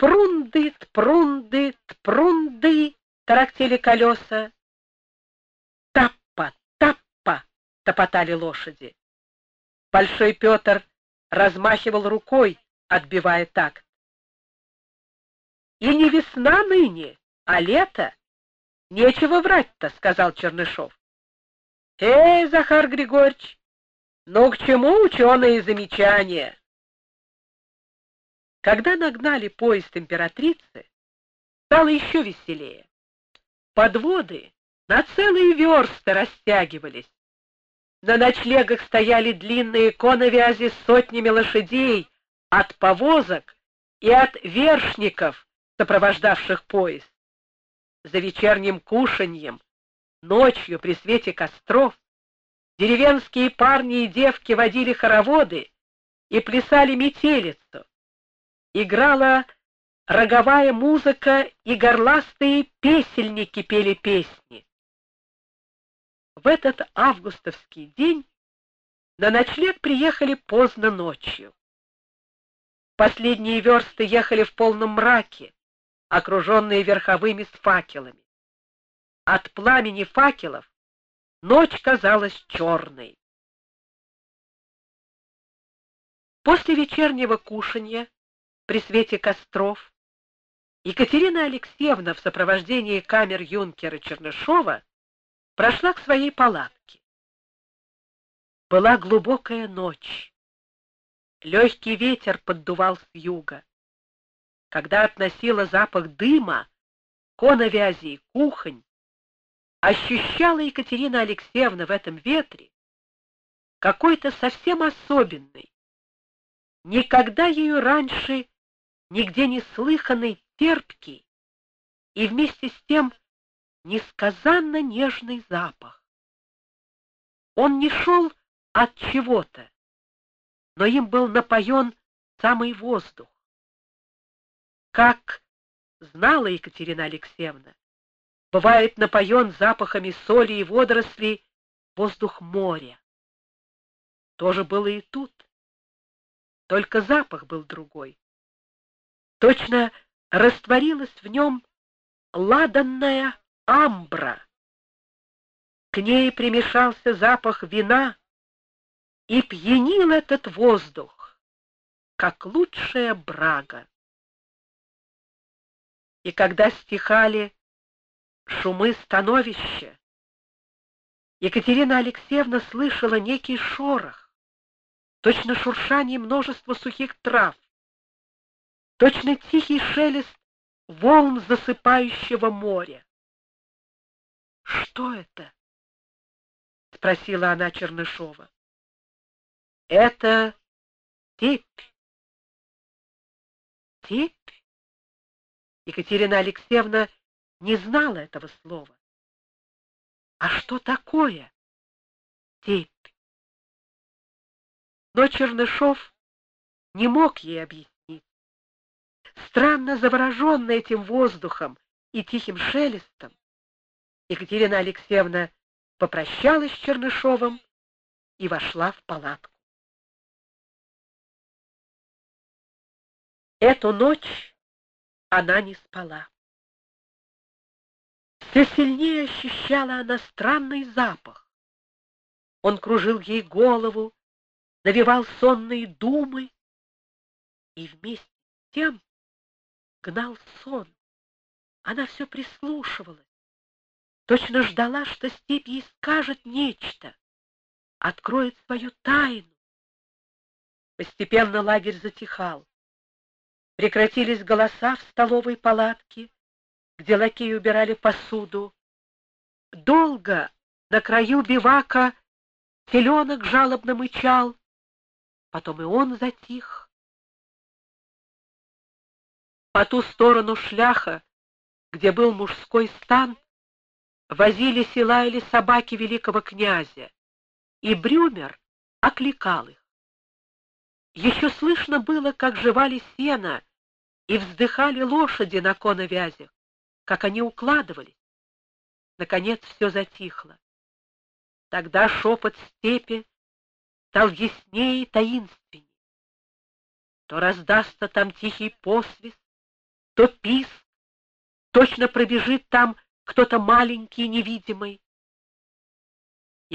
Тпрунды, тпрунды, тпрунды, тарахтели колеса. Таппа, таппа, топотали лошади. Большой Петр размахивал рукой, отбивая такт. И не весна ныне, а лето. Нечего врать-то, сказал Чернышов. Захар Григорьевич, ну к чему ученые замечания? Когда нагнали поезд императрицы, стало еще веселее. Подводы на целые версты растягивались. На ночлегах стояли длинные коновязи с сотнями лошадей от повозок и от вершников, сопровождавших поезд. За вечерним кушаньем, ночью при свете костров, деревенские парни и девки водили хороводы и плясали метелицу. Играла роговая музыка, и горластые песельники пели песни. В этот августовский день на ночлег приехали поздно ночью. Последние версты ехали в полном мраке, окруженные верховыми с факелами. От пламени факелов ночь казалась черной. После вечернего кушанья при свете костров Екатерина Алексеевна в сопровождении камер-юнкера Чернышова прошла к своей палатке. Была глубокая ночь. Легкий ветер поддувал с юга. Когда относила запах дыма, коновязи и кухонь, ощущала Екатерина Алексеевна в этом ветре какой-то совсем особенный, никогда ею раньше нигде не слыханный терпкий и вместе с тем несказанно нежный запах. Он не шел от чего-то, но им был напоен самый воздух. Как знала Екатерина Алексеевна, бывает напоен запахами соли и водорослей воздух моря. То же было и тут, только запах был другой. Точно растворилась в нем ладанная амбра. К ней примешался запах вина, и пьянил этот воздух, как лучшая брага. И когда стихали шумы становища, Екатерина Алексеевна слышала некий шорох, точно шуршание множества сухих трав, точно тихий шелест волн засыпающего моря. «Что это?» — спросила она Чернышова. «Это степь». «Степь?» Екатерина Алексеевна не знала этого слова. «А что такое степь?» Но Чернышов не мог ей объяснить. Странно завороженная этим воздухом и тихим шелестом, Екатерина Алексеевна попрощалась с Чернышовым и вошла в палатку. Эту ночь она не спала. Все сильнее ощущала она странный запах. Он кружил ей голову, навевал сонные думы и вместе с тем гнал сон. Она все прислушивалась, точно ждала, что степь ей скажет нечто, откроет свою тайну. Постепенно лагерь затихал. Прекратились голоса в столовой палатке, где лакеи убирали посуду. Долго на краю бивака теленок жалобно мычал, потом и он затих. По ту сторону шляха, где был мужской стан, возились и лаяли собаки великого князя, и Брюмер окликал их. Еще слышно было, как жевали сено и вздыхали лошади на коновязях, как они укладывались. Наконец все затихло. Тогда шепот степи стал яснее и таинственнее. То раздастся там тихий посвист, то писк, точно пробежит там кто-то маленький, невидимый.